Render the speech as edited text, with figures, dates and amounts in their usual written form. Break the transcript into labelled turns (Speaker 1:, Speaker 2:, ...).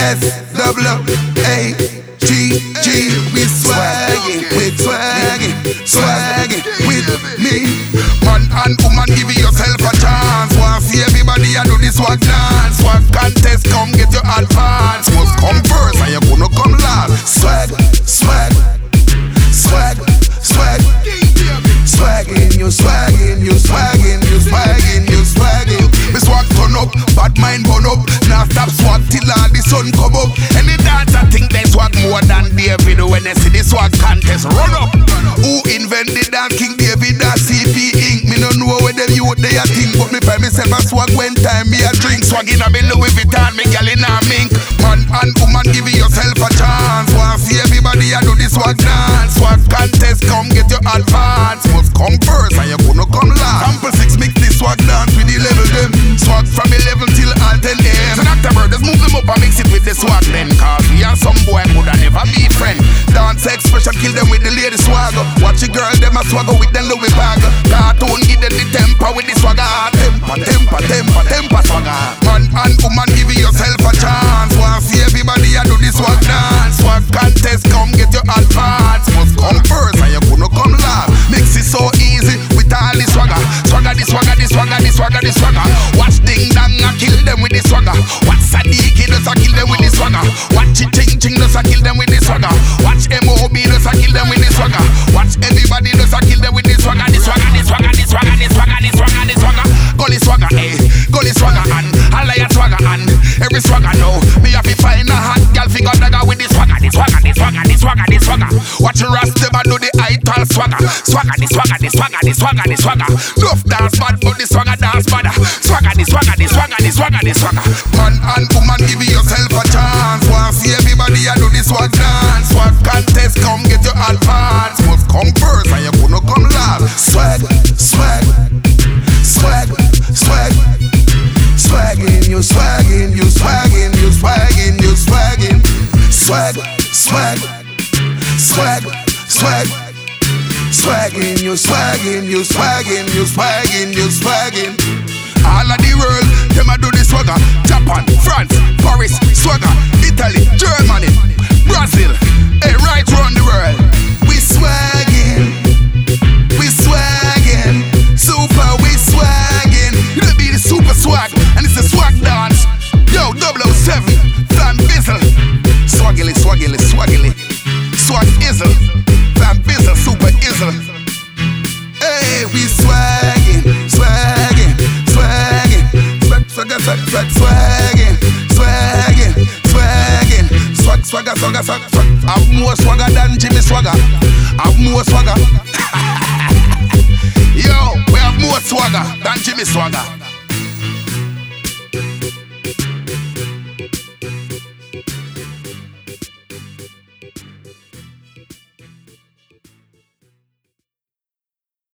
Speaker 1: S-W-A-G-G. We swagging with me. Man and woman, give yourself a chance. Want see everybody and do this swag dance. Swag contest, come get your advance. Must come first and you gonna come last. Swag, swag, swag, swag. Swagging, you swagging, you swagging, you swagging, you swagging. Me swag turn up, bad mind burn up. Now stop swag till all the sun come up. Any dance I think they swag more than David. When they see the swag contest, run up. Who invented dance? King David and CP Inc. Me no know where them youth they a think, but me buy myself a swag when time me a drink. Swag in a me Louis Vuitton, me gal in a mink. Man and woman, give yourself a chance. Want see everybody a do the swag dance. Swag contest, come get your advance. Must come first and you gonna come last. Sample 6 mix this swag dance with the level them. Swag from 11 till all 10 a.m. So Dr. Bird, just move them up and mix it with the swag then. Cause we and some boy coulda never be friend. Dance expression, kill them with the lady swagger. Watch the girl, them a swagger with them Louis bag. Cartoon, give them the temper with the swagger. Temper swagger. Man and woman, give yourself a chance. Want see everybody a do the swag dance. Swag contest, come get your advance. Must come first and you gonna come last. Mix it so easy with all the swagger. Swagger, the swagger, the swagger, the swagger, the swagger. Watch Ding Dang a kill them with the swagger. Watch Sadiki does a kill them with the swagger. Watch Ching Ching does a kill them with the swagger. Watch MOB does a kill them with the swagger. Watch everybody does a kill them with the swagger. The swagger, the swagger, the swagger, the swagger, the swagger, the swagger. Gully swagger, gully swagger and Alaya swagger and every swagger now. Me have to find a hot girl figure dagger with the swagger, the swagger, the swagger, the swagger, the swagger. Watch the rest them do the ital swagger. Swagger, the swagger, the swagger, the swagger, the swagger. Love dance bad, but the swagger dance bad. Swagger, the swagger, the swagger, the swagger, the swagger. Man and woman, give yourself a chance. Want see everybody a do the swag dance. Swag contest, come get your advance. Must come first and you gonna come last. Swag, swag, swag, swag. Swagging, you swagging, you swagging, you swagging, you swagging. Swag, swag, swag, swag. Swagging, you swagging, you swagging, you swagging, you swagging. All of the world, them a do the swagger. Japan, France, Paris, swagger. Italy, Germany, Brazil. Hey, right round the world. We swagging, we swagging. Super, we swagging. It'll be the super swag, and it's a swag dance. Yo, 007, Van Bizzle. Swaggily, swaggily, swaggily. Swag Izzle, Van Bizzle, Super Izzle. Hey, we swagging, swagging, swagging. Swagger, swag, swag, swagging, swagging, swagging. Swag, swagger, swagger, swag, swag. I've more swagger than Jimmy Swagger. I've more swagger. Yo, we have more swagger than Jimmy Swagger.